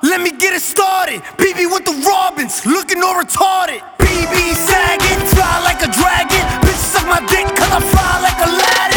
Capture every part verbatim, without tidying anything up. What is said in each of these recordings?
let me get it started. B B with the Robins, looking all retarded. B B sagging, fly like a dragon. Bitch suck my dick cause I fly like Aladdin.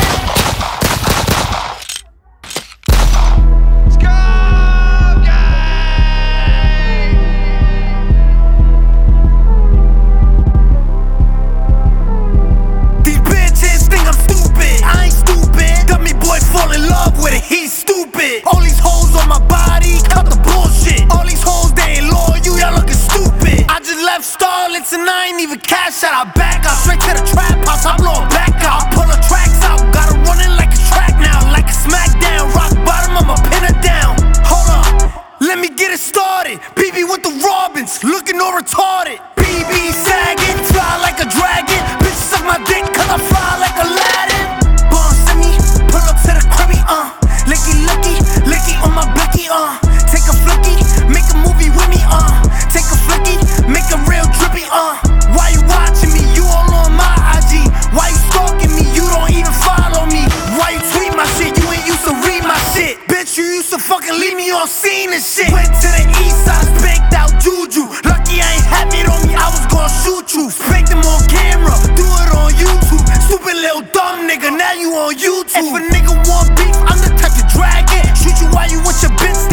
These bitches think I'm stupid, I ain't stupid. Dummy boy fall in love with it, he's stupid. All these hoes on my body, cut the bullshit. All these hoes, they ain't loyal, y'all looking stupid. I just left Starlets and I ain't even cash out. I back out, straight to the trap house, I blow it back out. I pull the tracks out, got her running like a track now. Like a smackdown, rock bottom, I'ma pin her down. Hold up, let me get it started. B B with the Robins, looking all retarded. B B sagging, fly like a dragon. Bitch suck my dick cause I fly like Aladdin. Bum send me, pull up to the cribby, uh Licky, licky, licky on my blicky, uh Take a flicky, make a movie with me, uh Take a flicky, make a real drippy, uh Why you watching me? You all on my I G. Why you stalking me? You don't even follow me. Why you tweet my shit? You ain't used to read my shit. Bitch, you used to fucking leave me on scene and shit. Went to the east side, spanked out Juju. Lucky I ain't had it on me, I was gonna shoot you. Spanked him on camera, do it on YouTube. Stupid little dumb nigga, now you on YouTube. If a nigga want beef, I'm the type to drag it. Shoot you while you with your bitch